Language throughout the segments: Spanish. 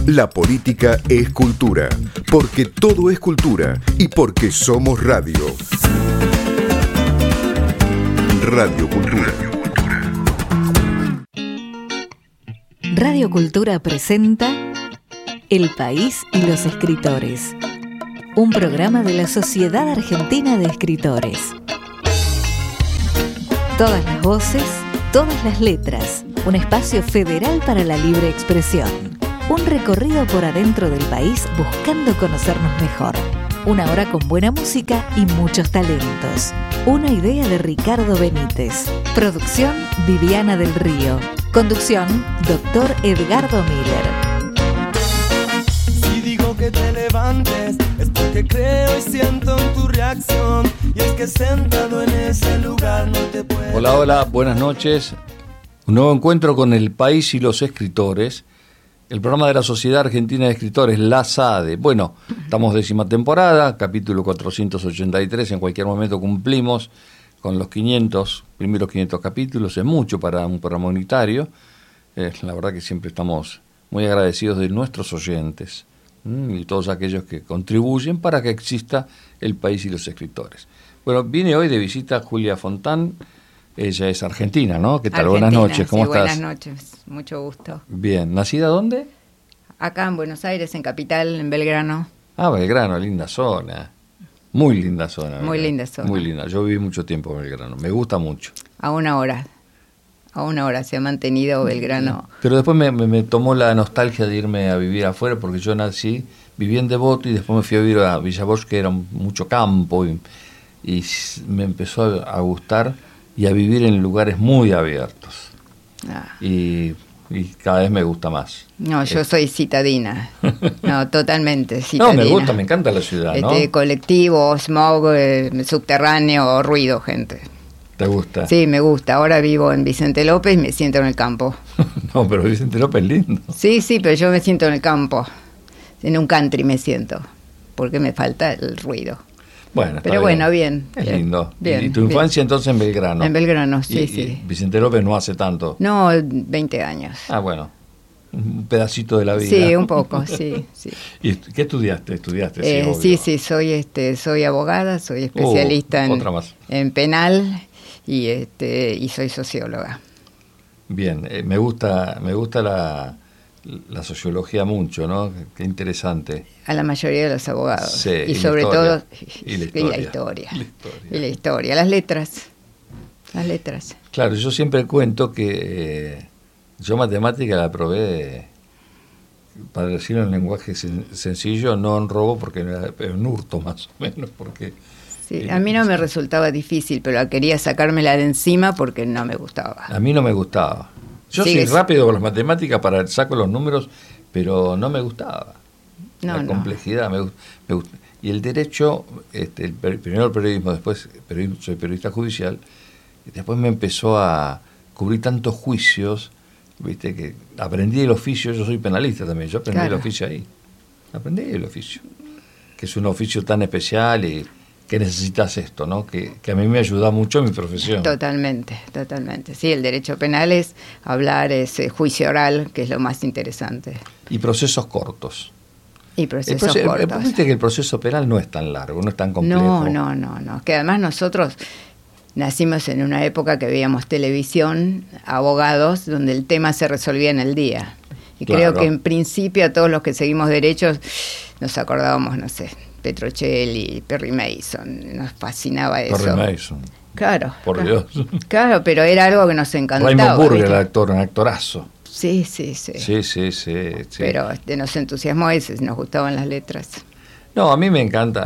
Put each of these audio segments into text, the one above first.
La política es cultura, porque todo es cultura y porque somos radio. Radio Cultura. Radio Cultura presenta El País y los Escritores, un programa de la Sociedad Argentina de Escritores. Todas las voces, todas las letras, un espacio federal para la libre expresión. Un recorrido por adentro del país buscando conocernos mejor. Una hora con buena música y muchos talentos. Una idea de Ricardo Benítez. Producción Viviana del Río. Conducción Dr. Edgardo Miller. Si digo que te levantes es porque creo y siento en tu reacción. Y es que sentado en ese lugar no te puedo... Hola, buenas noches. Un nuevo encuentro con El País y los Escritores. El programa de la Sociedad Argentina de Escritores, la SADE. Bueno, estamos 10ª temporada, capítulo 483, en cualquier momento cumplimos con los primeros 500 capítulos, es mucho para un programa unitario. La verdad que siempre estamos muy agradecidos de nuestros oyentes y todos aquellos que contribuyen para que exista El País y los Escritores. Bueno, viene hoy de visita Julia Fontán. Ella es argentina, ¿no? ¿Qué tal? Argentina, buenas noches, ¿cómo estás? Buenas noches, mucho gusto. Bien, ¿nacida dónde? Acá en Buenos Aires, en Capital, en Belgrano. Ah, Belgrano, linda zona. Muy linda zona. Muy linda zona. Muy linda. Yo viví mucho tiempo en Belgrano, me gusta mucho. A una hora se ha mantenido Belgrano. Pero después me tomó la nostalgia de irme a vivir afuera, porque yo nací, viví en Devoto y después me fui a vivir a Villa Bosch, que era mucho campo, y me empezó a gustar y a vivir en lugares muy abiertos. Y cada vez me gusta más. No, yo soy citadina. No, totalmente citadina. No, me gusta, me encanta la ciudad, ¿no? Colectivo, smog, subterráneo, ruido, gente. ¿Te gusta? Sí, me gusta. Ahora vivo en Vicente López y me siento en el campo. No, pero Vicente López es lindo. Sí, pero yo me siento en el campo. En un country me siento, porque me falta el ruido. Bueno, pero bueno, bien. Es lindo. Bien, ¿Y tu infancia entonces en Belgrano? En Belgrano, sí, y Vicente López no hace tanto. No, 20 años. Ah, bueno. Un pedacito de la vida. Sí, un poco, sí. ¿Y qué estudiaste? Sí, soy abogada, soy especialista en penal y soy socióloga. Bien, me gusta la sociología mucho, ¿no? Qué interesante. A la mayoría de los abogados. Sí, y sobre todo la historia. La historia, las letras. Claro, yo siempre cuento que yo matemática la probé, para decirlo en lenguaje sencillo, no en robo, porque era en hurto más o menos, porque... Sí, a mí no me resultaba difícil, pero quería sacármela de encima porque no me gustaba. A mí no me gustaba. Yo soy rápido con las matemáticas, saco los números, pero no me gustaba. La complejidad me gusta. Y el derecho, primero el periodismo, después soy periodista judicial, y después me empezó a cubrir tantos juicios, viste, que aprendí el oficio. Yo soy penalista también, yo aprendí el oficio ahí. Aprendí el oficio, que es un oficio tan especial y que necesitas esto, ¿no? Que a mí me ayuda mucho en mi profesión. Totalmente. Sí, el derecho penal es hablar, es juicio oral, que es lo más interesante. Y procesos cortos. Viste que el proceso penal no es tan largo, no es tan complejo. No. Que además nosotros nacimos en una época que veíamos televisión, abogados, donde el tema se resolvía en el día. Y creo que en principio a todos los que seguimos derechos nos acordábamos, no sé, Petrocelli, Perry Mason, nos fascinaba eso. Perry Mason. Claro. Por Dios. Claro, pero era algo que nos encantaba. Raymond Burger, el actor, un actoraso. Sí. Pero nos entusiasmó ese, nos gustaban las letras. No, a mí me encanta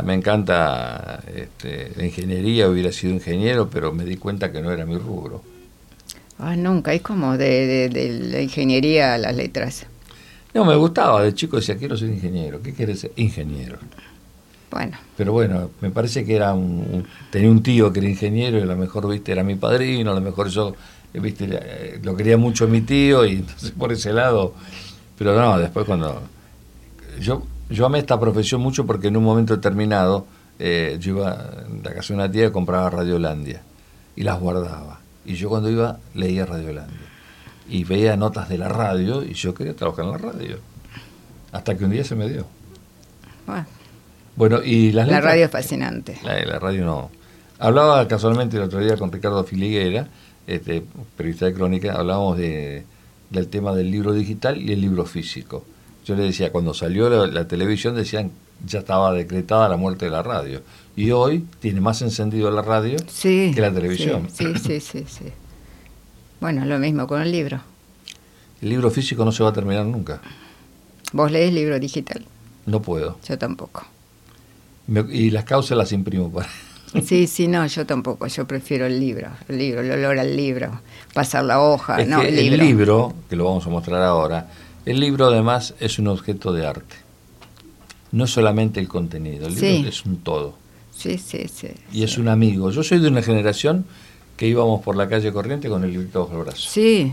la ingeniería, hubiera sido ingeniero, pero me di cuenta que no era mi rubro. Nunca, es como de la ingeniería a las letras. No, me gustaba, de chico decía, quiero ser ingeniero. ¿Qué querés ser? Ingeniero. Bueno. Pero bueno, me parece que tenía un tío que era ingeniero y a lo mejor, viste, era mi padrino, a lo mejor yo, viste, lo quería mucho a mi tío y entonces por ese lado, pero no, después cuando... Yo amé esta profesión mucho porque en un momento determinado yo iba a la casa de una tía y compraba Radiolandia y las guardaba. Y yo cuando iba leía Radiolandia y veía notas de la radio y yo quería trabajar en la radio. Hasta que un día se me dio. Bueno, Bueno, y las la letras, radio es fascinante. La radio no. Hablaba casualmente el otro día con Ricardo Filiguera, periodista de Crónica, hablábamos del tema del libro digital y el libro físico. Yo le decía, cuando salió la televisión decían ya estaba decretada la muerte de la radio. Y hoy tiene más encendido la radio Sí, que la televisión. sí. Bueno, lo mismo con el libro. El libro físico no se va a terminar nunca. ¿Vos lees libro digital? No puedo. Yo tampoco. Y las causas las imprimo para... Sí, no, yo tampoco. Yo prefiero el libro, el olor al libro, pasar la hoja, Es no, que el libro. el libro, que lo vamos a mostrar ahora, el libro además es un objeto de arte. No solamente el contenido, el libro es un todo. Sí. Y es un amigo. Yo soy de una generación que íbamos por la calle Corriente con el librito bajo el brazo. Sí.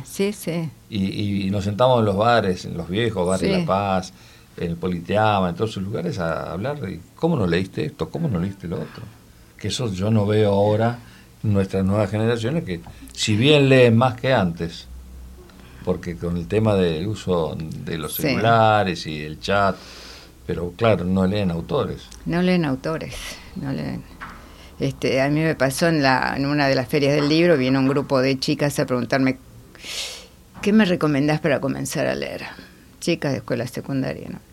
Y nos sentamos en los bares, en los viejos bares Sí. La Paz, en el Politeama, en todos esos lugares a hablar de cómo no leíste esto, cómo no leíste lo otro. Que eso yo no veo ahora en nuestras nuevas generaciones, que si bien leen más que antes, porque con el tema del uso de los celulares y el chat, pero claro, no leen autores. No leen autores, no leen. A mí me pasó en una de las ferias del libro, vino un grupo de chicas a preguntarme ¿qué me recomendás para comenzar a leer? Chicas de escuela secundaria, ¿no?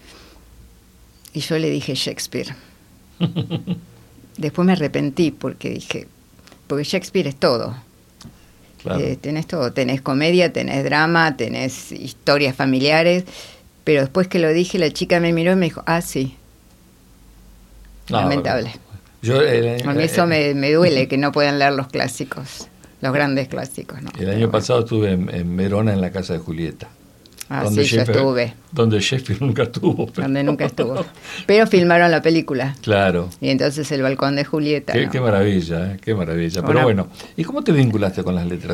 Y yo le dije Shakespeare. Después me arrepentí porque Shakespeare es todo. Claro. Tenés todo, tenés comedia, tenés drama, tenés historias familiares, pero después que lo dije la chica me miró y me dijo, sí. Lamentable. A mí eso me duele, que no puedan leer los clásicos, los grandes clásicos, ¿no? El año pasado estuve en Verona, en la casa de Julieta. Sí, yo estuve. Donde Shakespeare nunca estuvo. Donde nunca estuvo. Pero filmaron la película. Claro. Y entonces el balcón de Julieta. Qué maravilla, qué maravilla. Pero bueno, ¿y cómo te vinculaste con las letras?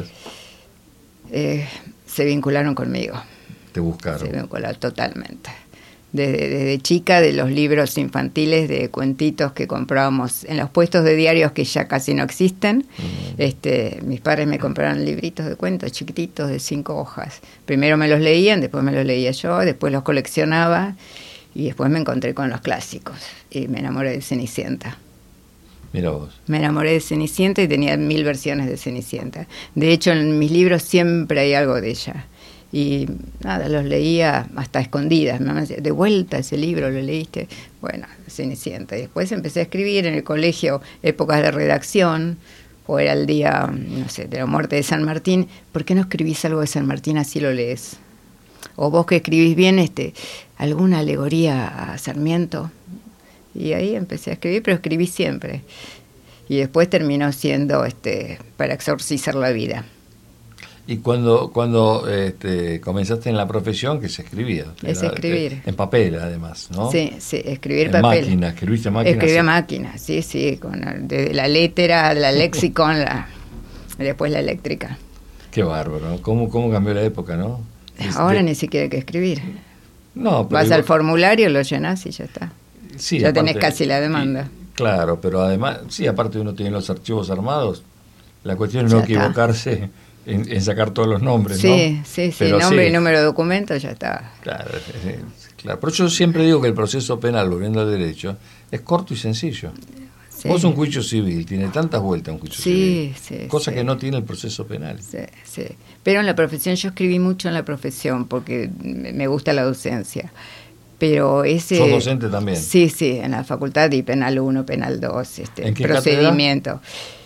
Se vincularon conmigo. Te buscaron. Se vincularon totalmente. Desde chica, de los libros infantiles, de cuentitos que comprábamos en los puestos de diarios que ya casi no existen. Mis padres me compraron libritos de cuentos chiquititos de 5 hojas. Primero me los leían, después me los leía yo, después los coleccionaba y después me encontré con los clásicos y me enamoré de Cenicienta. Mira vos. Me enamoré de Cenicienta y tenía 1000 versiones de Cenicienta. De hecho, en mis libros siempre hay algo de ella. Y nada, los leía hasta escondidas. Mi mamá decía, de vuelta ese libro, ¿lo leíste? Bueno, Cenicienta. Y después empecé a escribir en el colegio épocas de redacción, o era el día, no sé, de la muerte de San Martín. ¿Por qué no escribís algo de San Martín, así lo lees? O vos que escribís bien, alguna alegoría a Sarmiento. Y ahí empecé a escribir, pero escribí siempre. Y después terminó siendo para exorcizar la vida. Y cuando comenzaste en la profesión, que se escribía. Es escribir. En papel, además, ¿no? Sí, escribir en papel. Máquina, escribiste máquina. Escribía máquina, sí, desde la letra, la lexicon, después la eléctrica. Qué bárbaro, ¿no? ¿Cómo cambió la época, no? Ahora ni siquiera hay que escribir. No, pero vas al formulario, lo llenás y ya está. Sí, ya aparte, tenés casi la demanda. Claro, pero además, sí, aparte uno tiene los archivos armados, la cuestión es no equivocarse en sacar todos los nombres, sí, ¿no? Sí, nombre y número de documento, ya está. Claro, claro. Pero yo siempre digo que el proceso penal, volviendo al derecho, es corto y sencillo. Sí. Vos un juicio civil, tiene tantas vueltas un juicio civil, cosa que no tiene el proceso penal. Sí. Pero en la profesión, yo escribí mucho en la profesión porque me gusta la docencia. Pero ese... ¿Sos docente también? Sí, en la facultad y penal 1, penal 2, ¿En qué procedimiento.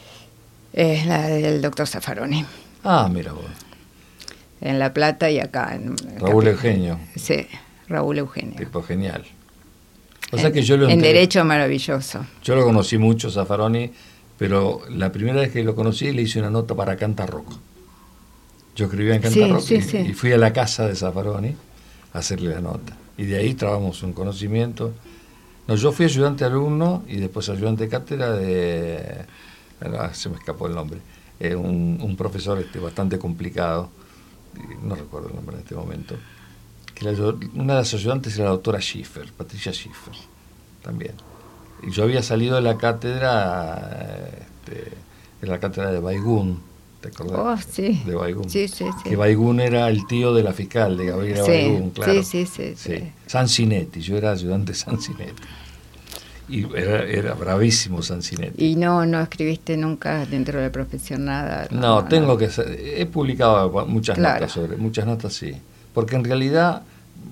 Es la del doctor Zaffaroni. Mira vos. En La Plata y acá. Raúl Eugenio. Sí, Raúl Eugenio. Tipo genial. O sea que yo en derecho maravilloso. Yo lo conocí mucho, Zaffaroni, pero la primera vez que lo conocí le hice una nota para Cantarroco. Yo escribía en Cantarroco y fui a la casa de Zaffaroni a hacerle la nota. Y de ahí trabamos un conocimiento. No, yo fui ayudante alumno y después ayudante de cátedra de... se me escapó el nombre. Un profesor bastante complicado, no recuerdo el nombre en este momento, que una de las ayudantes era la doctora Schiffer, Patricia Schiffer, también. Y yo había salido de la cátedra, de la cátedra de Baigún, ¿te acordás? Oh, sí. De Baigún. Sí, sí, sí. Que Baigún era el tío de la fiscal, de Gabriela Baigún, claro. Sí, sí, sí. Sansinetti, yo era ayudante de Sansinetti. Y era bravísimo Sansinetti. ¿Y no escribiste nunca dentro de la profesión nada? No, he publicado muchas claro. muchas notas sí, porque en realidad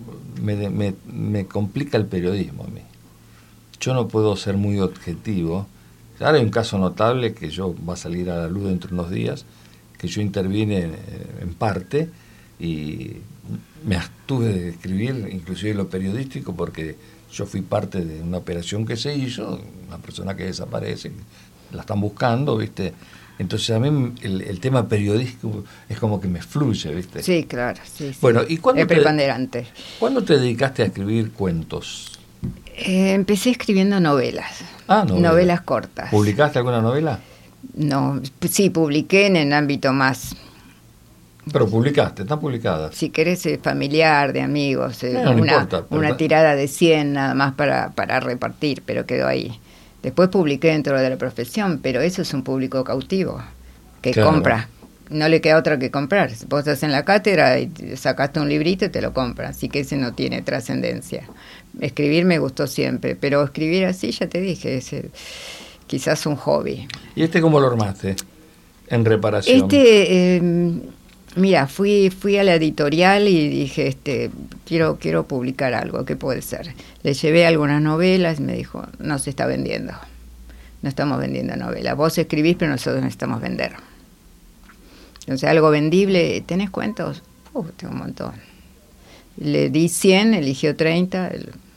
me complica el periodismo a mí. Yo no puedo ser muy objetivo. Ahora hay un caso notable que va a salir a la luz dentro de unos días, que yo intervine en parte y me abstuve de escribir, inclusive lo periodístico, porque yo fui parte de una operación que se hizo, una persona que desaparece, la están buscando, ¿viste? Entonces a mí el tema periodístico es como que me fluye, ¿viste? Sí, claro, sí. Bueno, ¿y cuándo es preponderante. ¿Cuándo te dedicaste a escribir cuentos? Empecé escribiendo novelas. Novelas cortas. ¿Publicaste alguna novela? No, sí, publiqué en el ámbito más... Pero publicaste, están publicadas. Si querés, familiar, de amigos, no importa, una tirada de 100 nada más para repartir, pero quedó ahí. Después publiqué dentro de la profesión, pero eso es un público cautivo, que compra. No le queda otra que comprar. Vos estás en la cátedra y sacaste un librito y te lo compran, así que ese no tiene trascendencia. Escribir me gustó siempre, pero escribir así, ya te dije, es quizás un hobby. ¿Y cómo lo armaste? En reparación. Mira, fui a la editorial y dije, quiero publicar algo, ¿qué puede ser? Le llevé algunas novelas y me dijo, no se está vendiendo, no estamos vendiendo novelas. Vos escribís, pero nosotros necesitamos vender. Entonces, algo vendible, ¿tenés cuentos? Tengo un montón. Le di 100, eligió 30,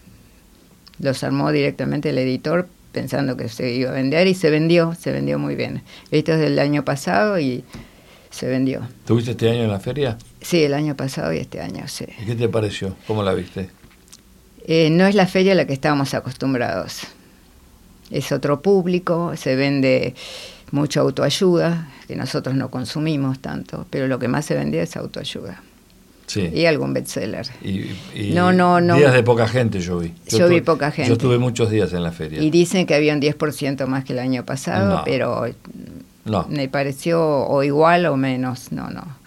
los armó directamente el editor pensando que se iba a vender y se vendió muy bien. Esto es del año pasado y se vendió. ¿Tuviste este año en la feria? Sí, el año pasado y este año, sí. ¿Y qué te pareció? ¿Cómo la viste? No es la feria a la que estábamos acostumbrados. Es otro público, se vende mucha autoayuda, que nosotros no consumimos tanto, pero lo que más se vendía es autoayuda. Sí. Y algún bestseller. Y no. Días de poca gente yo vi. Yo vi poca gente. Yo estuve muchos días en la feria. Y dicen que había un 10% más que el año pasado, pero me pareció o igual o menos, no,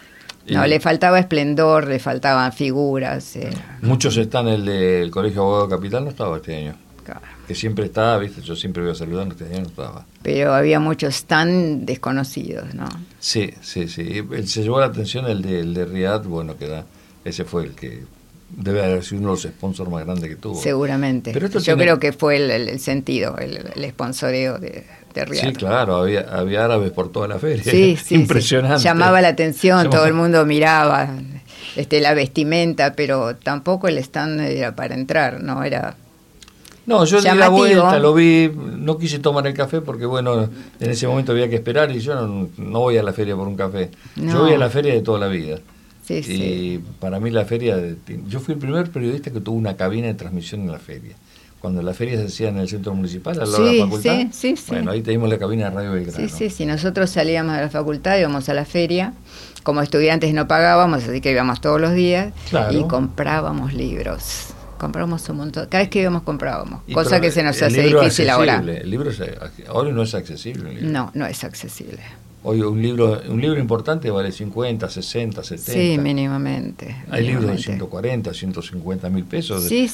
le faltaba esplendor, le faltaban figuras. Muchos están, el del Colegio Abogado Capital no estaba este año. Claro. Que siempre estaba, ¿viste? Yo siempre iba saludando, este año no estaba. Pero había muchos tan desconocidos, ¿no? Sí. Se llevó la atención el de Riad, bueno, ese fue el que debe haber sido uno de los sponsors más grandes que tuvo. Seguramente. Pero yo creo que fue el sentido, el sponsoreo de Riad. Sí, claro, había árabes por toda la feria. Sí, impresionante. Llamaba la atención, todo el mundo miraba la vestimenta, pero tampoco el stand era para entrar, ¿no? Era... No, yo llamativo. Di la vuelta, lo vi, no quise tomar el café porque, bueno, en ese momento había que esperar y yo no voy a la feria por un café. No. Yo voy a la feria de toda la vida. Y para mí la feria... Yo fui el primer periodista que tuvo una cabina de transmisión en la feria. Cuando la feria se hacía en el centro municipal, al lado de la facultad. Sí. Bueno, ahí teníamos la cabina de Radio Belgrano. Sí, nosotros salíamos de la facultad, íbamos a la feria. Como estudiantes no pagábamos, así que íbamos todos los días. Claro. Y comprábamos libros. Compramos un montón. Cada vez que íbamos comprábamos. Cosa que se nos hace difícil ahora. El libro ahora no es accesible. No es accesible. Hoy un libro importante vale 50, 60, 70. Sí, mínimamente. Hay libros de 140, 150 mil pesos. Sí.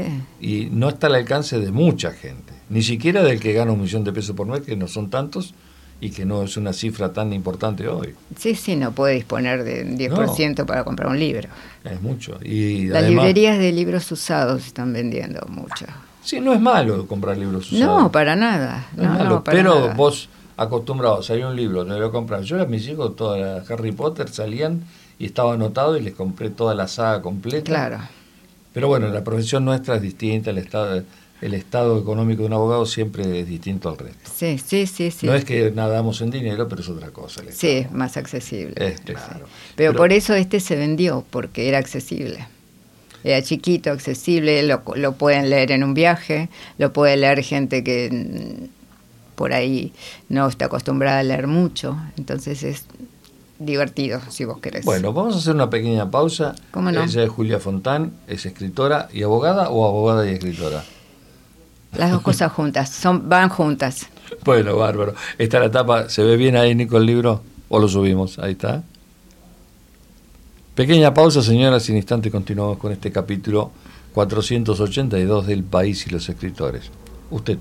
Y no está al alcance de mucha gente. Ni siquiera del que gana $1 millón de pesos por mes, que no son tantos, y que no es una cifra tan importante hoy. Sí, no puede disponer de 10% para comprar un libro. Es mucho. Y las librerías de libros usados están vendiendo mucho. Sí, no es malo comprar libros usados. No, para nada. Pero vos, acostumbrado a salir un libro, te lo compras. Yo a mis hijos, toda la Harry Potter, salían y estaba anotado y les compré toda la saga completa. Claro. Pero bueno, la profesión nuestra es distinta, el estado económico de un abogado siempre es distinto al resto. Sí. No es que nadamos en dinero, pero es otra cosa. Sí, más accesible. Claro. Pero por eso se vendió, porque era accesible. Era chiquito, accesible, lo pueden leer en un viaje, lo puede leer gente que por ahí no está acostumbrada a leer mucho, entonces es divertido, si vos querés. Bueno, vamos a hacer una pequeña pausa. ¿Cómo no? Ella es Julia Fontán, es escritora y abogada, o abogada y escritora. Las dos cosas juntas, van juntas. Bueno, bárbaro. Esta es la tapa, ¿se ve bien ahí, Nico, el libro? ¿O lo subimos? Ahí está. Pequeña pausa, señoras, y en instante continuamos con este capítulo 482 del País y los Escritores. Usted.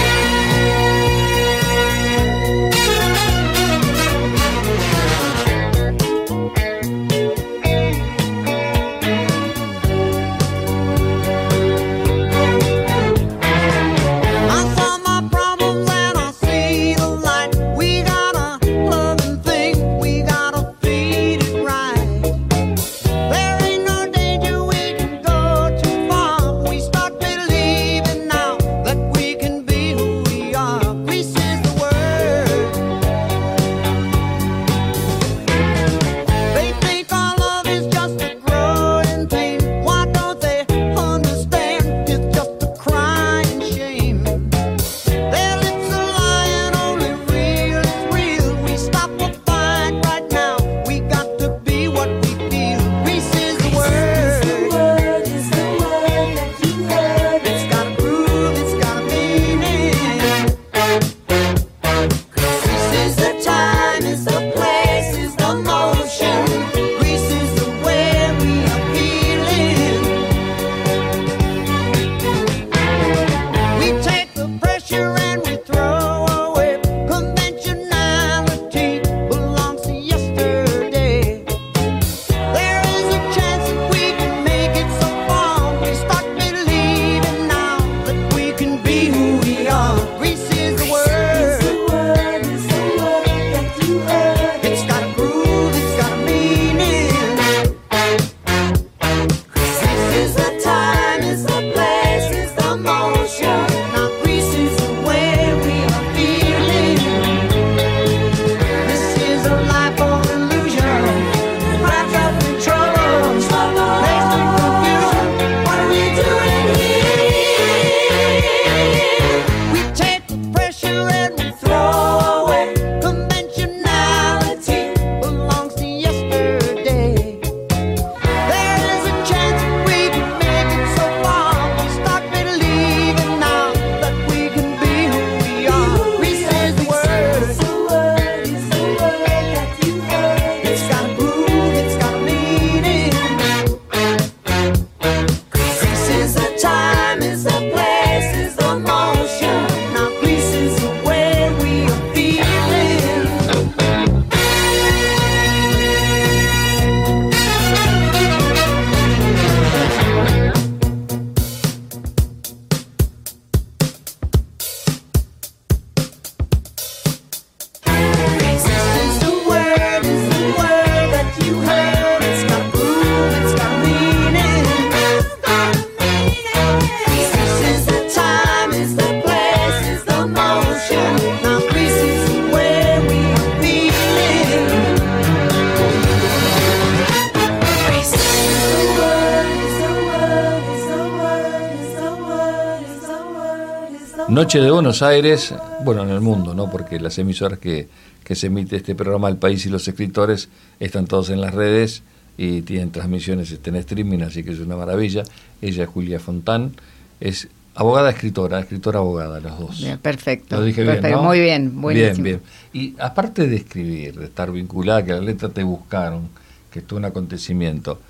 Noche de Buenos Aires, bueno, en el mundo, ¿no? Porque las emisoras que se emite este programa, El País y los Escritores, están todos en las redes y tienen transmisiones en streaming, así que es una maravilla. Ella es Julia Fontán, es abogada, escritora, abogada, las dos. Bien, perfecto. Lo dije perfecto, bien, ¿no? Muy bien, buenísimo. Bien. Y aparte de escribir, de estar vinculada, que las letras te buscaron, que esto es un acontecimiento,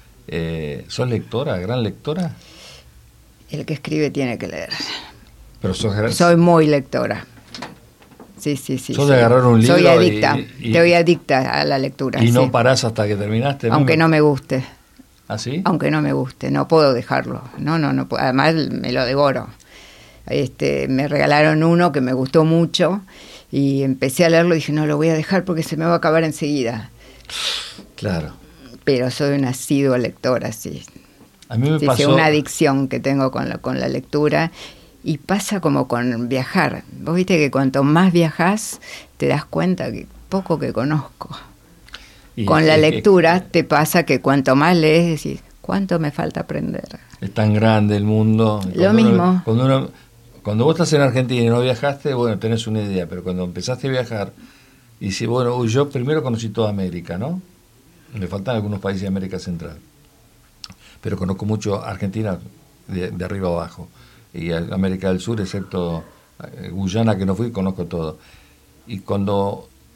¿sos lectora, gran lectora? El que escribe tiene que leer. Pero soy muy lectora. Sí. Sos de agarrar un libro. Soy adicta. Estoy adicta a la lectura. ¿Y no parás hasta que terminaste? Aunque no me guste. ¿Ah, sí? Aunque no me guste, no puedo dejarlo. No puedo. Además me lo devoro. Me regalaron uno que me gustó mucho y empecé a leerlo y dije, no, lo voy a dejar porque se me va a acabar enseguida. Claro. Pero soy una asidua lectora, sí. A mí me pasó... Es una adicción que tengo con la lectura. Y pasa como con viajar. Vos viste que cuanto más viajás, te das cuenta que poco que conozco. Y con la lectura te pasa que cuanto más lees, decís, ¿cuánto me falta aprender? Es tan grande el mundo. Lo mismo. Cuando vos estás en Argentina y no viajaste, bueno, tenés una idea, pero cuando empezaste a viajar, y dices, bueno, yo primero conocí toda América, ¿no? Me faltan algunos países de América Central. Pero conozco mucho Argentina de arriba abajo. Y América del Sur, excepto Guyana, que no fui, conozco todo. Y cuando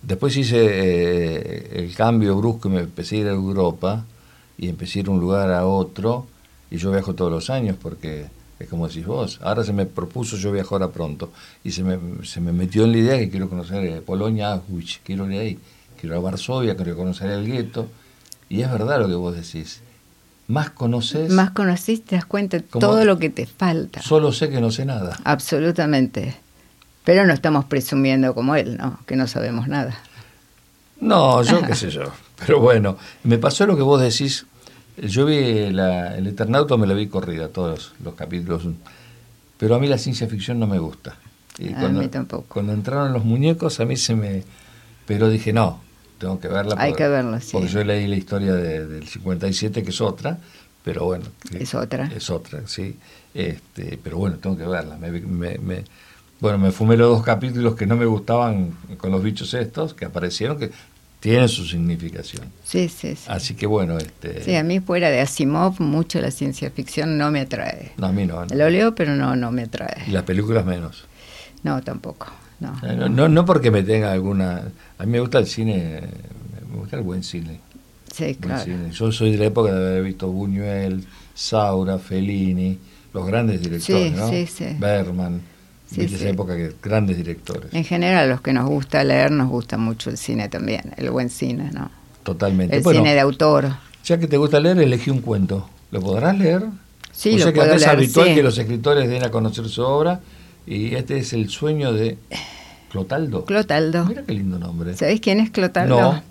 Después hice el cambio brusco y me empecé a ir a Europa y empecé a ir de un lugar a otro, y yo viajo todos los años porque es como decís vos. Ahora se me propuso yo viajo ahora pronto y se me metió en la idea que quiero conocer Polonia, Auschwitz, quiero ir ahí, quiero ir a Varsovia, quiero conocer el gueto, y es verdad lo que vos decís. Más conocés, te das cuenta de todo lo que te falta. Solo sé que no sé nada. Absolutamente. Pero no estamos presumiendo como él, ¿no? Que no sabemos nada. No, yo qué sé yo. Pero bueno, me pasó lo que vos decís. Yo vi el Eternauta, me la vi corrida, todos los capítulos. Pero a mí la ciencia ficción no me gusta. Y a mí tampoco. Cuando entraron los muñecos, a mí Pero dije, no, tengo que verla. Hay que verla, sí. Porque yo leí la historia del 57, que es otra, pero bueno. Es otra. Es otra, sí. Pero bueno, tengo que verla. Bueno, me fumé los 2 capítulos que no me gustaban con los bichos estos, que aparecieron, que tienen su significación. Sí. Así que bueno. Sí, a mí fuera de Asimov, mucho la ciencia ficción no me atrae. No, a mí no. Lo leo, pero no me atrae. Y las películas menos. No, tampoco. No porque me tenga alguna... A mí me gusta el cine, me gusta el buen cine. Sí, claro. Cine. Yo soy de la época de haber visto Buñuel, Saura, Fellini, los grandes directores, ¿no? Sí. Bergman. Viste esa época que grandes directores. En general, a los que nos gusta leer, nos gusta mucho el cine también, el buen cine, ¿no? Totalmente. El cine de autor. Ya que te gusta leer, elegí un cuento. ¿Lo podrás leer? Sí, o sea lo que puedo es leer, habitual sí. que los escritores den a conocer su obra, y este es El sueño de Clotaldo. Clotaldo. Mira qué lindo nombre. ¿Sabés quién es Clotaldo? No.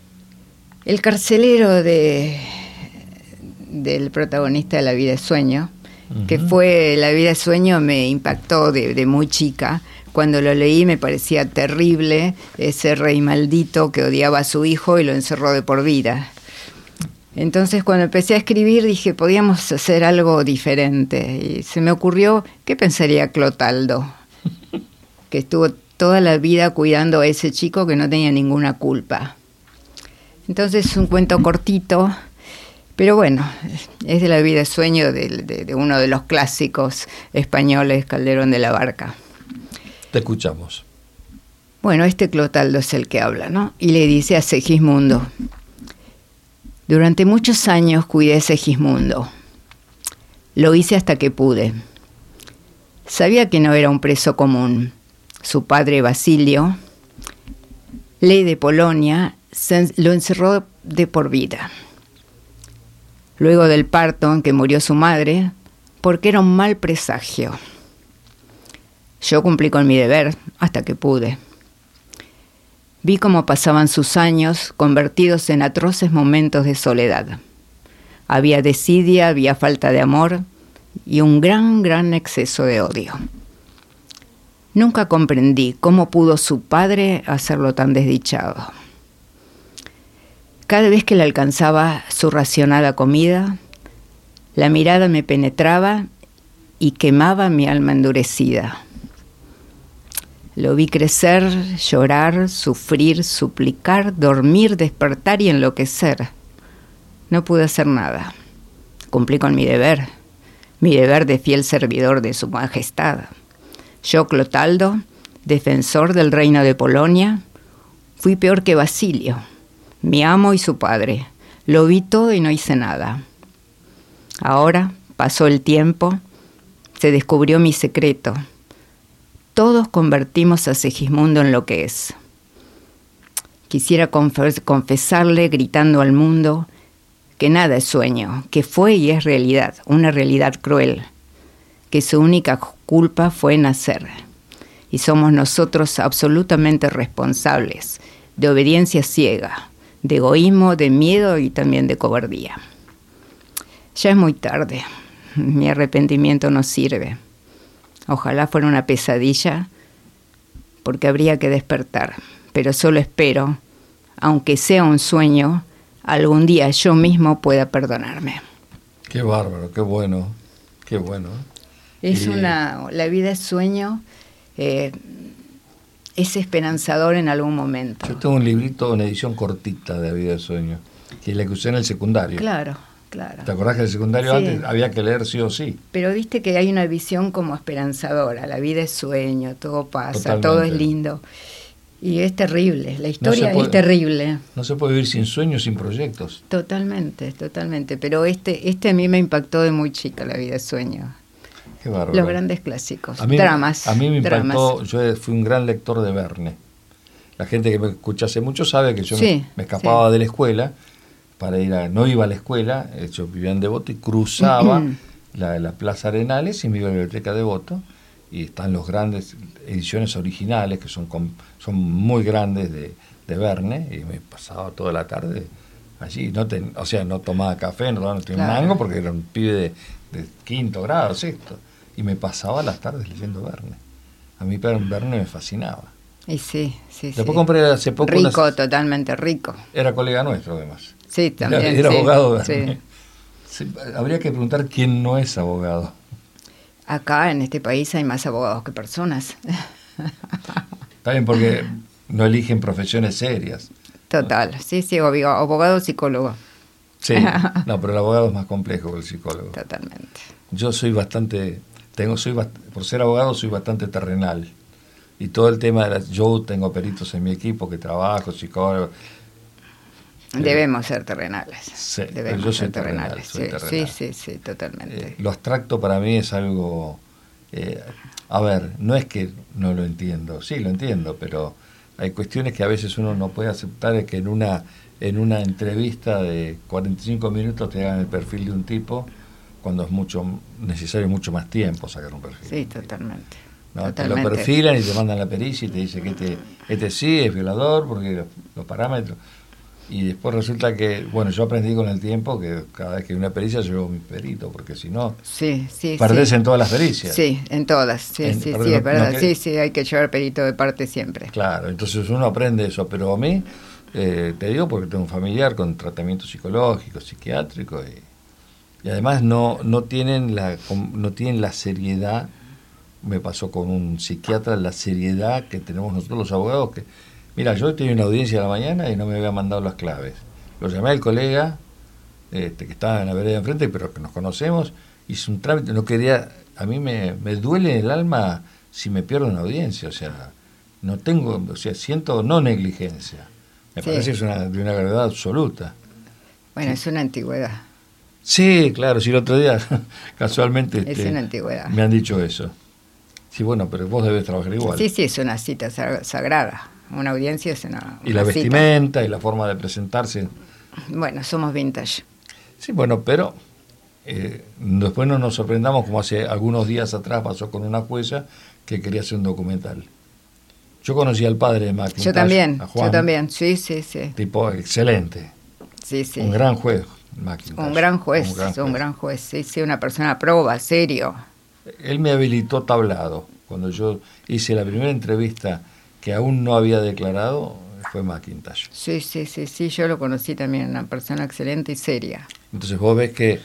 El carcelero del protagonista de La vida es sueño, que fue La vida es sueño, me impactó de muy chica. Cuando lo leí me parecía terrible ese rey maldito que odiaba a su hijo y lo encerró de por vida. Entonces cuando empecé a escribir dije, podíamos hacer algo diferente. Y se me ocurrió, ¿qué pensaría Clotaldo? Que estuvo toda la vida cuidando a ese chico que no tenía ninguna culpa. Entonces es un cuento cortito, pero bueno, es de La vida es sueño de uno de los clásicos españoles, Calderón de la Barca. Te escuchamos. Bueno, este Clotaldo es el que habla, ¿no? Y le dice a Segismundo: durante muchos años cuidé a Segismundo. Lo hice hasta que pude. Sabía que no era un preso común. Su padre Basilio, ley de Polonia, lo encerró de por vida. Luego del parto en que murió su madre, porque era un mal presagio. Yo cumplí con mi deber hasta que pude. Vi cómo pasaban sus años convertidos en atroces momentos de soledad. Había desidia, había falta de amor y un gran exceso de odio. Nunca comprendí cómo pudo su padre hacerlo tan desdichado. Cada vez que le alcanzaba su racionada comida, la mirada me penetraba y quemaba mi alma endurecida. Lo vi crecer, llorar, sufrir, suplicar, dormir, despertar y enloquecer. No pude hacer nada. Cumplí con mi deber de fiel servidor de su majestad. Yo, Clotaldo, defensor del reino de Polonia, fui peor que Basilio, mi amo y su padre. Lo vi todo y no hice nada. Ahora pasó el tiempo, se descubrió mi secreto. Todos convertimos a Segismundo en lo que es. Quisiera confesarle, gritando al mundo, que nada es sueño, que fue y es realidad, una realidad cruel, que su única culpa fue nacer. Y somos nosotros absolutamente responsables de obediencia ciega, de egoísmo, de miedo y también de cobardía. Ya es muy tarde, mi arrepentimiento no sirve. Ojalá fuera una pesadilla, porque habría que despertar, pero solo espero, aunque sea un sueño, algún día yo mismo pueda perdonarme. Qué bárbaro, qué bueno, qué bueno. La vida es sueño, es esperanzador en algún momento. Yo tengo un librito, una edición cortita de La vida es sueño, que es la que usé en el secundario. Claro. ¿Te acordás que en el secundario Sí. antes había que leer sí o sí? Pero viste que hay una visión como esperanzadora, la vida es sueño, todo pasa, Totalmente. todo es lindo. Y es terrible, la historia es terrible. No se puede vivir sin sueños, sin proyectos. Totalmente, pero este a mí me impactó de muy chica, La vida de sueño. Qué bárbaro. Los grandes clásicos, dramas. A mí me impactó, dramas. Yo fui un gran lector de Verne. La gente que me escucha hace mucho sabe que yo me escapaba de la escuela para no iba a la escuela, yo vivía en Devoto y cruzaba la Plaza Arenales y me iba a la biblioteca de Devoto. Y están los grandes ediciones originales que son muy grandes de Verne, y me pasaba toda la tarde allí. No tomaba café, no tenía un mango porque era un pibe de quinto grado, sexto, y me pasaba las tardes leyendo Verne. A mí Verne me fascinaba. Y sí. Después compré hace poco rico, totalmente rico. Era colega nuestro además. Sí, también. Era abogado Verne. Sí. Habría que preguntar quién no es abogado. Acá en este país hay más abogados que personas. Está bien, porque no eligen profesiones serias. Total, sí, abogado, psicólogo. Sí, no, pero el abogado es más complejo que el psicólogo. Totalmente. Yo soy bastante, por ser abogado soy bastante terrenal. Y todo el tema yo tengo peritos en mi equipo que trabajo, psicólogos. Debemos ser terrenales. Sí, yo soy terrenal. Sí, totalmente. Lo abstracto para mí es algo... no es que no lo entiendo, sí lo entiendo, pero hay cuestiones que a veces uno no puede aceptar, que en una entrevista de 45 minutos te hagan el perfil de un tipo, cuando es necesario mucho más tiempo sacar un perfil. Sí, totalmente. ¿No? Te lo perfilan y te mandan la pericia y te dice que este sí es violador porque los parámetros... Y después resulta que, yo aprendí con el tiempo que cada vez que hay una pericia yo llevo mi perito, porque si no, perdés en todas las pericias. Sí, en todas, es verdad. Sí, hay que llevar perito de parte siempre. Claro, entonces uno aprende eso, pero a mí, te digo porque tengo un familiar con tratamiento psicológico, psiquiátrico, y además no tienen la seriedad, me pasó con un psiquiatra, la seriedad que tenemos nosotros los abogados, que... Mira, yo tenía una audiencia a la mañana y no me había mandado las claves. Lo llamé al colega, que estaba en la vereda de enfrente, pero que nos conocemos, hice un trámite, no quería... A mí me duele en el alma si me pierdo una audiencia, siento no negligencia. Me parece que es de una gravedad absoluta. Bueno, es una antigüedad. Sí, claro, el otro día, casualmente... Es una antigüedad. Me han dicho eso. Sí, pero vos debes trabajar igual. Sí, es una cita sagrada. Una audiencia es una y la vestimenta y la forma de presentarse. Bueno, somos vintage. Sí, pero después no nos sorprendamos, como hace algunos días atrás pasó con una jueza que quería hacer un documental. Yo conocí al padre de McIntosh. Yo también, sí. Tipo excelente. Sí. Un gran juez, McIntosh. Un gran juez, sí, una persona proba, serio. Él me habilitó tablado. Cuando yo hice la primera entrevista que aún no había declarado, fue McIntosh. Sí, yo lo conocí también, una persona excelente y seria. Entonces vos ves que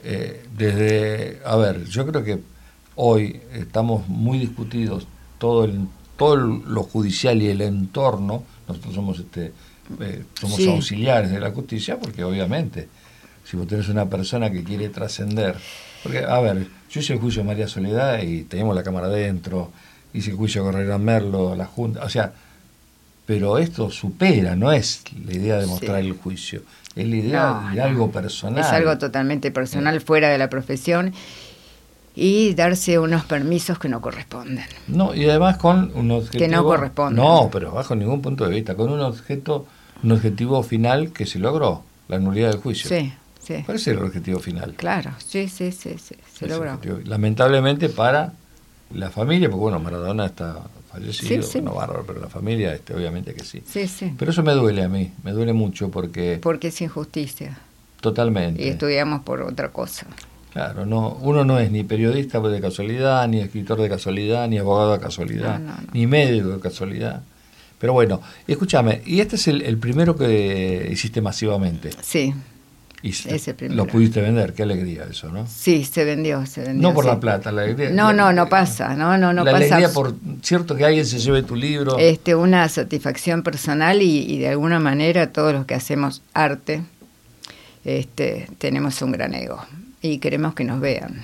yo creo que hoy estamos muy discutidos todo lo judicial y el entorno. Nosotros somos auxiliares de la justicia, porque obviamente si vos tenés una persona que quiere trascender, porque yo hice el juicio de María Soledad y teníamos la cámara adentro, hice el juicio de Correa Merlo, la Junta, pero esto supera, no es la idea de mostrar el juicio, es la idea de algo personal. Es algo totalmente personal, fuera de la profesión, y darse unos permisos que no corresponden. No, y además con un objetivo... Que no corresponden. No, pero bajo ningún punto de vista, con un objetivo final que se logró, la nulidad del juicio. Sí. ¿Cuál es el objetivo final? Claro, sí, se logró. Lamentablemente para la familia, porque Maradona está fallecido, bárbaro, pero la familia, obviamente que sí. Sí. Pero eso me duele a mí, me duele mucho porque... Porque es injusticia. Totalmente. Y estudiamos por otra cosa. Claro, uno no es ni periodista de casualidad, ni escritor de casualidad, ni abogado de casualidad, ni médico de casualidad. Pero bueno, escúchame, y este es el primero que hiciste masivamente. Sí. Y lo pudiste vender, qué alegría eso, ¿no? Sí, se vendió. No por la plata, la alegría. No pasa, no la pasa. La alegría por cierto que alguien se lleve tu libro. Una satisfacción personal y de alguna manera todos los que hacemos arte tenemos un gran ego y queremos que nos vean.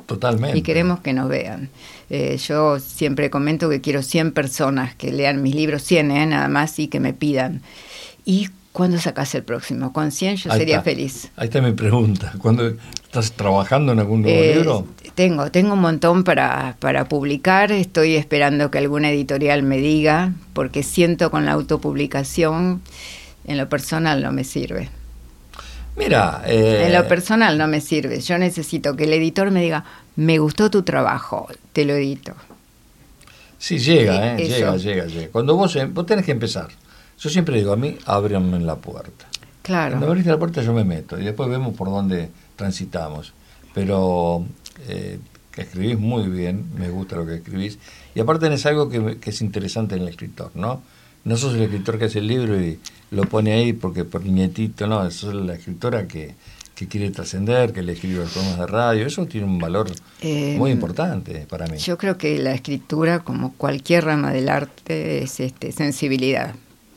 Totalmente. Y queremos que nos vean. Yo siempre comento que quiero 100 personas que lean mis libros, 100 nada más, y que me pidan. ¿Y cuándo sacás el próximo? Con 100 yo sería feliz. Ahí está mi pregunta. ¿Cuándo estás trabajando en algún nuevo libro? Tengo un montón para publicar. Estoy esperando que alguna editorial me diga, porque siento con la autopublicación, en lo personal no me sirve. Mira, en lo personal no me sirve. Yo necesito que el editor me diga, me gustó tu trabajo, te lo edito. Sí, llega. Cuando vos tenés que empezar. Yo siempre digo, a mí, ábranme la puerta. Claro. Cuando abriste la puerta yo me meto y después vemos por dónde transitamos. Pero que escribís muy bien, me gusta lo que escribís. Y aparte tenés algo que es interesante en el escritor, ¿no? No sos el escritor que hace el libro y lo pone ahí porque por nietito, no, sos la escritora que quiere trascender, que le escribe programas de radio. Eso tiene un valor muy importante para mí. Yo creo que la escritura, como cualquier rama del arte, es sensibilidad.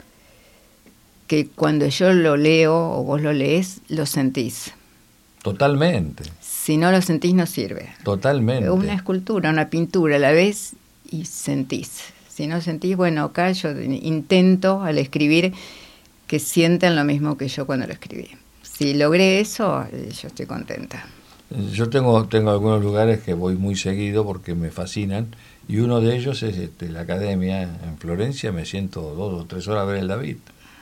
Que cuando yo lo leo o vos lo lees, lo sentís. Totalmente. Si no lo sentís, no sirve. Totalmente. Una escultura, una pintura, la ves y sentís. Si no sentís, bueno, acá yo intento al escribir que sientan lo mismo que yo cuando lo escribí. Si logré eso, yo estoy contenta. Yo tengo algunos lugares que voy muy seguido porque me fascinan, y uno de ellos es la Academia en Florencia. Me siento 2 o 3 horas a ver el David.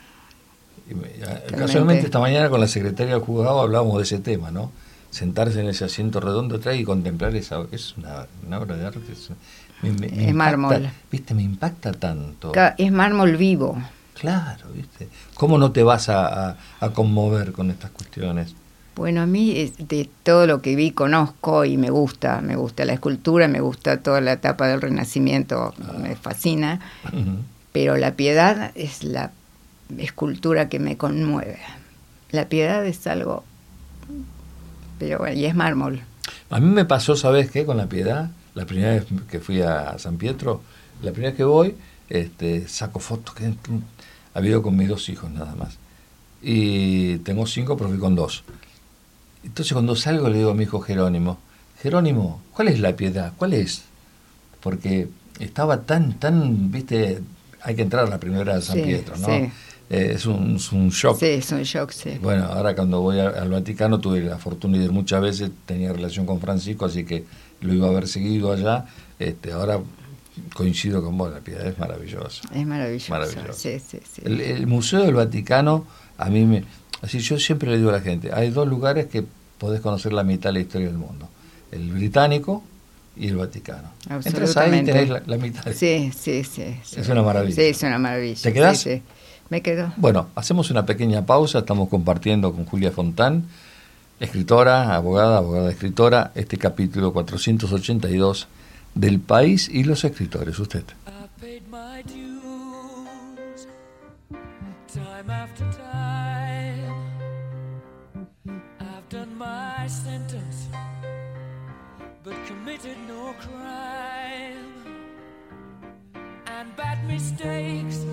Casualmente esta mañana con la secretaria del juzgado hablábamos de ese tema, ¿no? Sentarse en ese asiento redondo atrás y contemplar esa, es una obra de arte. Es mármol. ¿Viste? Me impacta tanto. Es mármol vivo. Claro, ¿viste? ¿Cómo no te vas a conmover con estas cuestiones? Bueno, a mí de todo lo que vi conozco y me gusta la escultura, me gusta toda la etapa del Renacimiento, me fascina, pero la Piedad es la escultura que me conmueve. La Piedad es algo, pero bueno, y es mármol. A mí me pasó, ¿sabes qué? Con la Piedad, la primera vez que fui a San Pietro, la primera vez que voy, saco fotos, que había ido con mis 2 hijos nada más, y tengo 5, pero fui con 2. Entonces cuando salgo le digo a mi hijo Jerónimo, ¿cuál es la Piedad? ¿Cuál es? Porque estaba tan, viste, hay que entrar a la primera de San Pietro, ¿no? Sí. Es un shock. Sí, es un shock, sí. Bueno, ahora cuando voy al Vaticano tuve la fortuna de ir muchas veces, tenía relación con Francisco, así que lo iba a haber seguido allá. Ahora coincido con vos, la Piedad es maravillosa. Es maravilloso. Sí. El Museo del Vaticano, a mí así yo siempre le digo a la gente, hay 2 lugares que podés conocer la mitad de la historia del mundo: el británico y el Vaticano. Entras ahí y tenés la mitad. Sí. Es una maravilla. Sí, es una maravilla. ¿Te quedás? Sí. Me quedo. Bueno, hacemos una pequeña pausa. Estamos compartiendo con Julia Fontán, escritora, abogada escritora, este capítulo 482 del País y los escritores. Usted. Time after time, I've done my sentence, but committed no crime, and bad mistakes,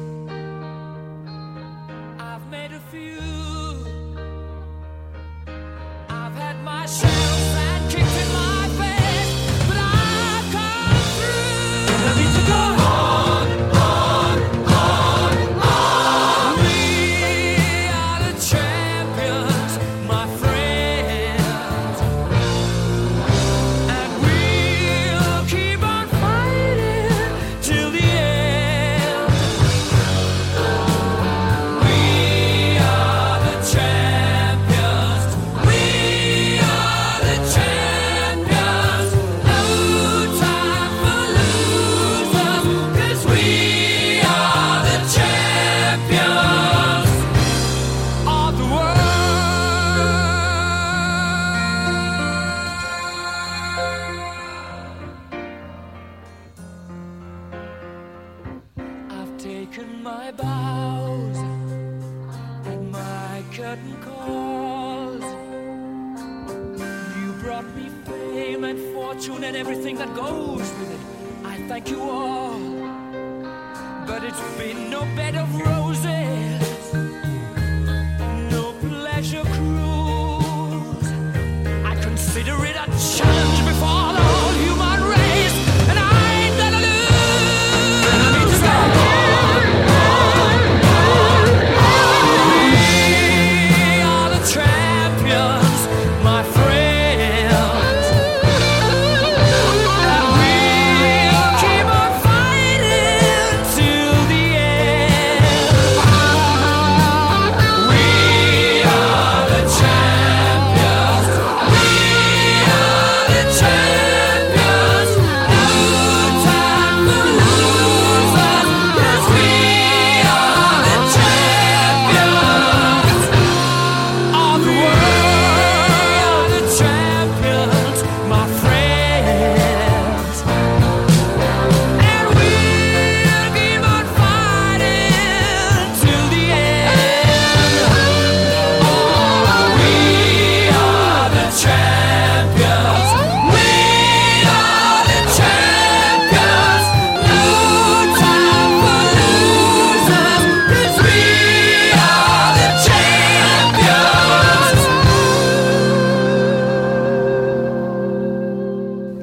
I've made a few, I've had my shells and kicked in my face, but I've come through. I need to go on. And everything that goes with it, I thank you all, but it's been no bed of roses, no pleasure cruise. I consider it a challenge before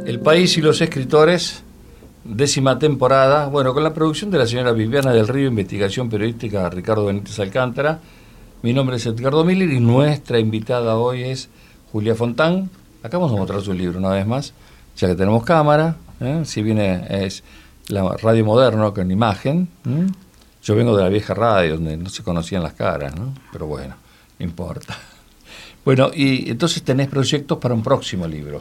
El País y los escritores, 10ª temporada, bueno, con la producción de la señora Viviana del Río, investigación periodística Ricardo Benítez Alcántara. Mi nombre es Edgardo Miller y nuestra invitada hoy es Julia Fontán. Acá vamos a mostrar su libro una vez más, ya que tenemos cámara, si viene es la radio moderno con imagen. Yo vengo de la vieja radio donde no se conocían las caras, ¿no? Pero bueno, no importa. Bueno, y entonces tenés proyectos para un próximo libro.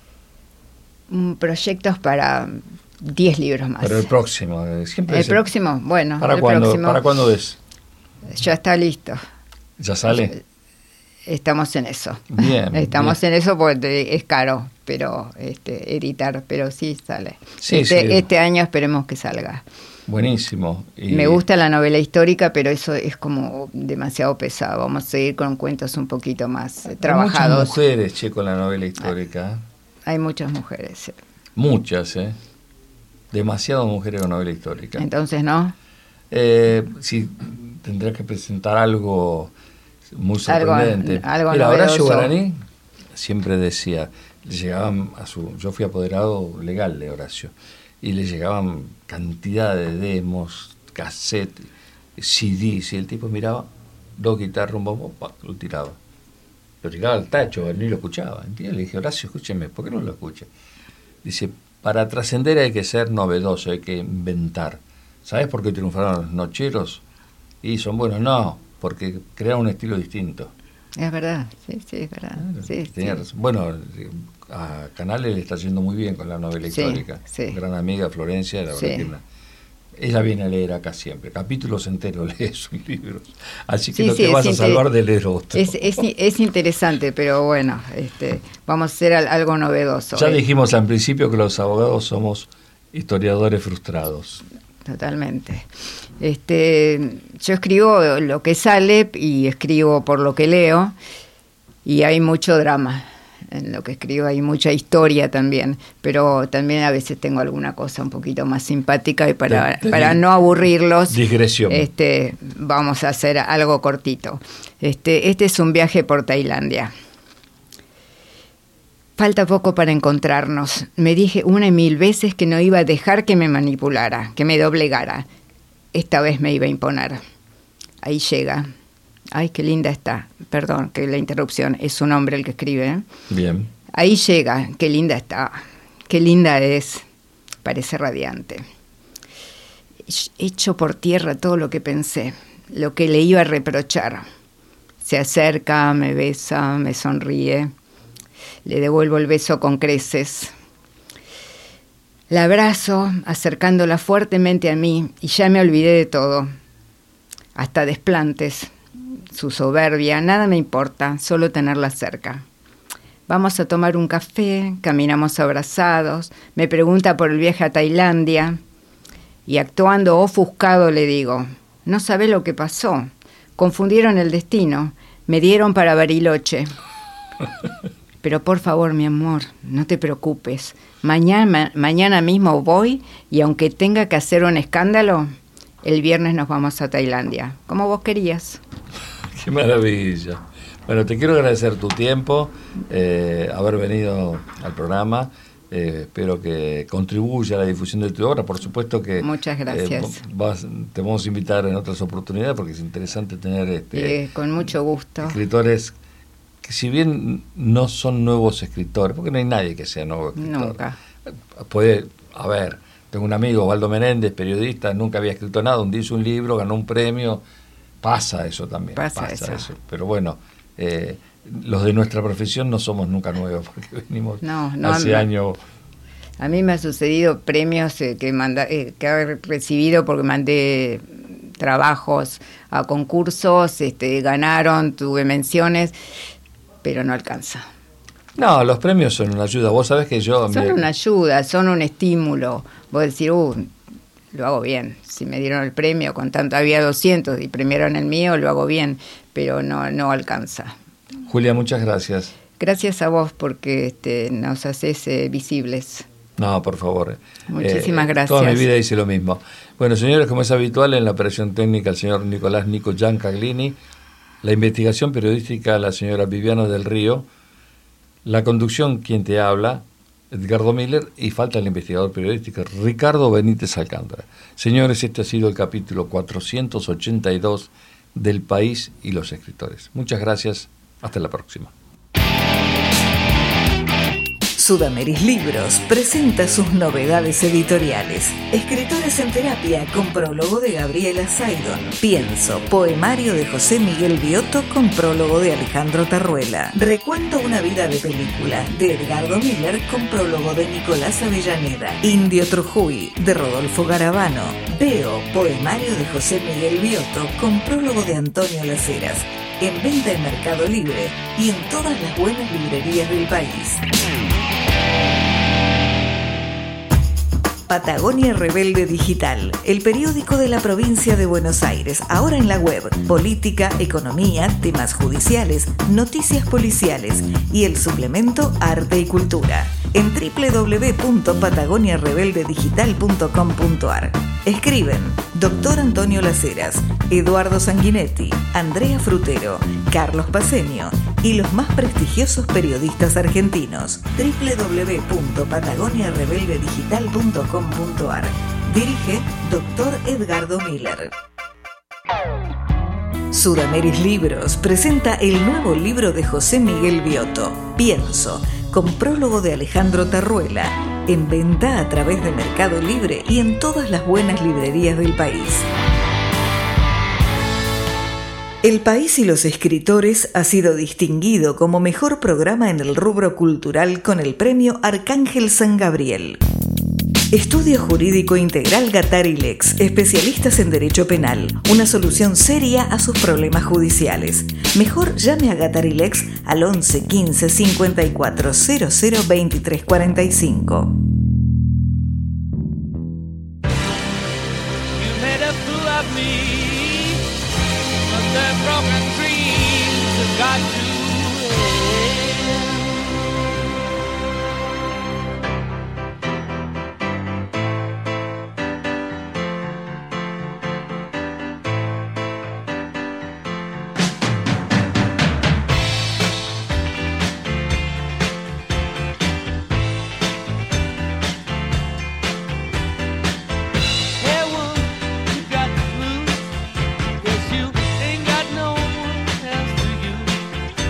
Proyectos para 10 libros más. Pero el próximo, siempre el próximo, bueno. ¿Para cuándo es? Ya está listo. ¿Ya sale? Estamos en eso. Bien. Estamos bien. en eso porque es caro, pero editar, pero sí sale. Sí, este año esperemos que salga. Buenísimo. Y me gusta la novela histórica, pero eso es como demasiado pesado. Vamos a seguir con cuentos un poquito más trabajados. Hay muchas mujeres, con la novela histórica. Hay muchas mujeres. Sí. Muchas, demasiadas mujeres con novela histórica. Entonces, ¿no? Sí, tendrás que presentar algo muy sorprendente. Algo Mira, Horacio novedoso. Guaraní siempre decía, le llegaban yo fui apoderado legal de Horacio, y le llegaban cantidad de demos, cassette, CDs, y el tipo miraba, 2 guitarras, un bombo, lo tiraba. Lo tiraba al tacho, él ni lo escuchaba. ¿Entiendes? Le dije, Horacio, escúcheme, ¿por qué no lo escucha? Dice, para trascender hay que ser novedoso, hay que inventar. ¿Sabes por qué triunfaron los nocheros? Y son buenos, no, porque crearon un estilo distinto. Es verdad, sí, es verdad. Sí, tenía razón. Bueno, a Canales le está yendo muy bien con la novela histórica. Sí. Gran amiga Florencia, la verdad que ella viene a leer acá siempre, capítulos enteros lee sus libros, así que no te vas a salvar de leer otro. Es interesante, pero bueno, vamos a hacer algo novedoso. Ya dijimos al principio que los abogados somos historiadores frustrados. Totalmente. Yo escribo lo que sale y escribo por lo que leo, y hay mucho drama en lo que escribo, hay mucha historia también, pero también a veces tengo alguna cosa un poquito más simpática, y para no aburrirlos, digresión. Vamos a hacer algo cortito. Este es un viaje por Tailandia. Falta poco para encontrarnos. Me dije 1 y 1000 veces que no iba a dejar que me manipulara, que me doblegara. Esta vez me iba a imponer. Ahí llega. Ay, qué linda está. Perdón, que la interrupción. Es un hombre el que escribe, ¿eh? Bien. Ahí llega. Qué linda está. Qué linda es. Parece radiante. Echo por tierra todo lo que pensé, lo que le iba a reprochar. Se acerca, me besa, me sonríe. Le devuelvo el beso con creces. La abrazo, acercándola fuertemente a mí, y ya me olvidé de todo. Hasta desplantes, su soberbia, nada me importa, solo tenerla cerca. Vamos a tomar un café, caminamos abrazados, me pregunta por el viaje a Tailandia, y actuando ofuscado le digo, no sabe lo que pasó, confundieron el destino, me dieron para Bariloche. Pero por favor, mi amor, no te preocupes. Mañana mismo voy, y aunque tenga que hacer un escándalo, el viernes nos vamos a Tailandia, como vos querías. Qué maravilla. Bueno, te quiero agradecer tu tiempo, haber venido al programa. Espero que contribuya a la difusión de tu obra. Por supuesto que... Muchas gracias. Te vamos a invitar en otras oportunidades, porque es interesante tener con mucho gusto. Escritores que, si bien no son nuevos escritores, porque no hay nadie que sea nuevo escritor. Nunca. Tengo un amigo, Waldo Menéndez, periodista, nunca había escrito nada, un día hizo un libro, ganó un premio. Pasa eso también. Pasa eso. Pero bueno, los de nuestra profesión no somos nunca nuevos, porque venimos hace años. A mí me ha sucedido premios que he recibido porque mandé trabajos a concursos, ganaron, tuve menciones, pero no alcanza. No, los premios son una ayuda. Vos sabés que yo... Son una ayuda, son un estímulo. Vos decís, lo hago bien. Si me dieron el premio, con tanto había 200 y premiaron el mío, lo hago bien, pero no alcanza. Julia, muchas gracias. Gracias a vos porque nos haces visibles. No, por favor. Muchísimas gracias. Toda mi vida hice lo mismo. Bueno, señores, como es habitual, en la operación técnica el señor Nico Giancaglini, la investigación periodística la señora Viviana del Río, la conducción, quien te habla, Edgardo Miller, y falta el investigador periodístico Ricardo Benítez Alcántara. Señores, este ha sido el capítulo 482 del País y los Escritores. Muchas gracias, hasta la próxima. Sudameris Libros presenta sus novedades editoriales. Escritores en terapia, con prólogo de Gabriela Saidon. Pienso, poemario de José Miguel Biotto con prólogo de Alejandro Tarruela. Recuento una vida de película de Edgardo Miller con prólogo de Nicolás Avellaneda. Indio Trujuy de Rodolfo Garavano. Veo, poemario de José Miguel Biotto con prólogo de Antonio Las Heras. En venta en Mercado Libre y en todas las buenas librerías del país. Patagonia Rebelde Digital, el periódico de la provincia de Buenos Aires, ahora en la web, política, economía, temas judiciales, noticias policiales y el suplemento Arte y Cultura, en www.patagoniarebeldedigital.com.ar. Escriben Dr. Antonio Las Heras, Eduardo Sanguinetti, Andrea Frutero, Carlos Paceño y los más prestigiosos periodistas argentinos. www.patagoniarebeldedigital.com.ar. Dirige Dr. Edgardo Miller. Sudameris Libros presenta el nuevo libro de José Miguel Biotto, Pienso, con prólogo de Alejandro Tarruela, en venta a través de Mercado Libre y en todas las buenas librerías del país. El País y los Escritores ha sido distinguido como mejor programa en el rubro cultural con el premio Arcángel San Gabriel. Estudio Jurídico Integral Gattari Lex, especialistas en derecho penal, una solución seria a sus problemas judiciales. Mejor llame a Gattari Lex al 11 15 54 00 23 45. Broken dreams have got to end. Hey, woman, you got the blues. Guess you ain't got no one else to use.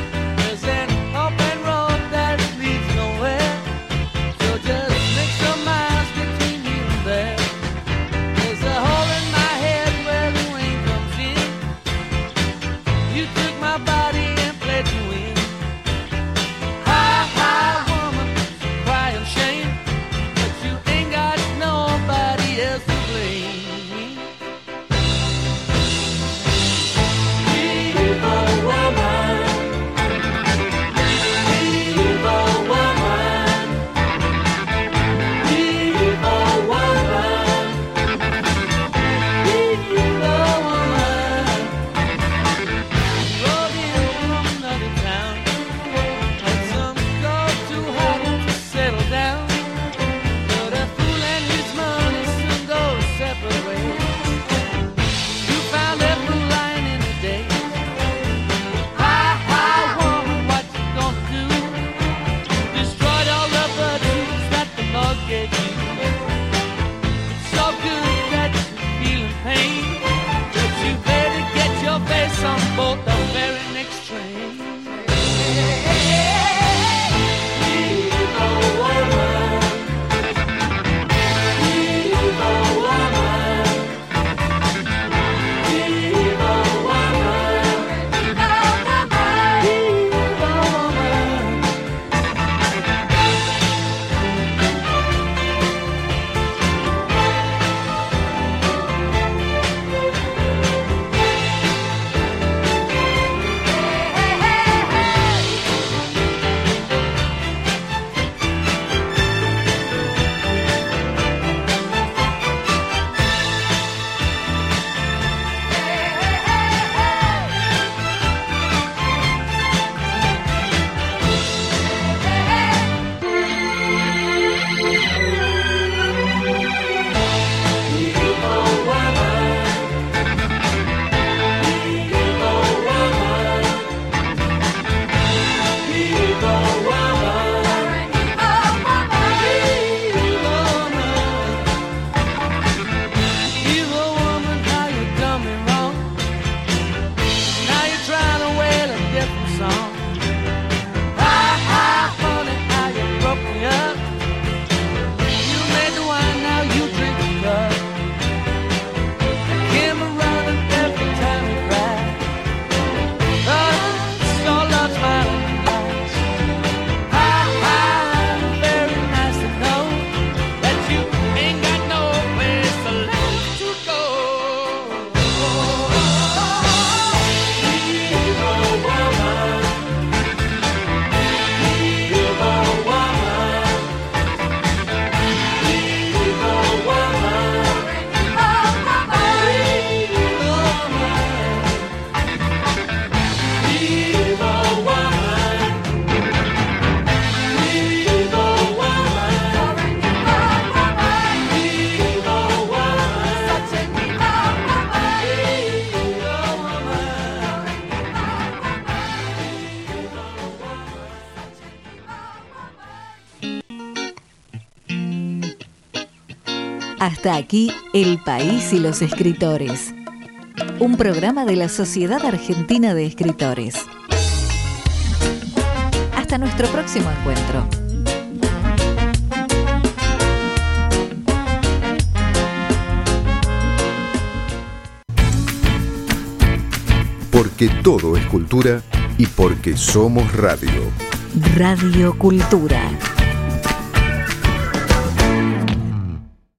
Hasta aquí El País y los Escritores, un programa de la Sociedad Argentina de Escritores. Hasta nuestro próximo encuentro. Porque todo es cultura y porque somos radio. Radio Cultura.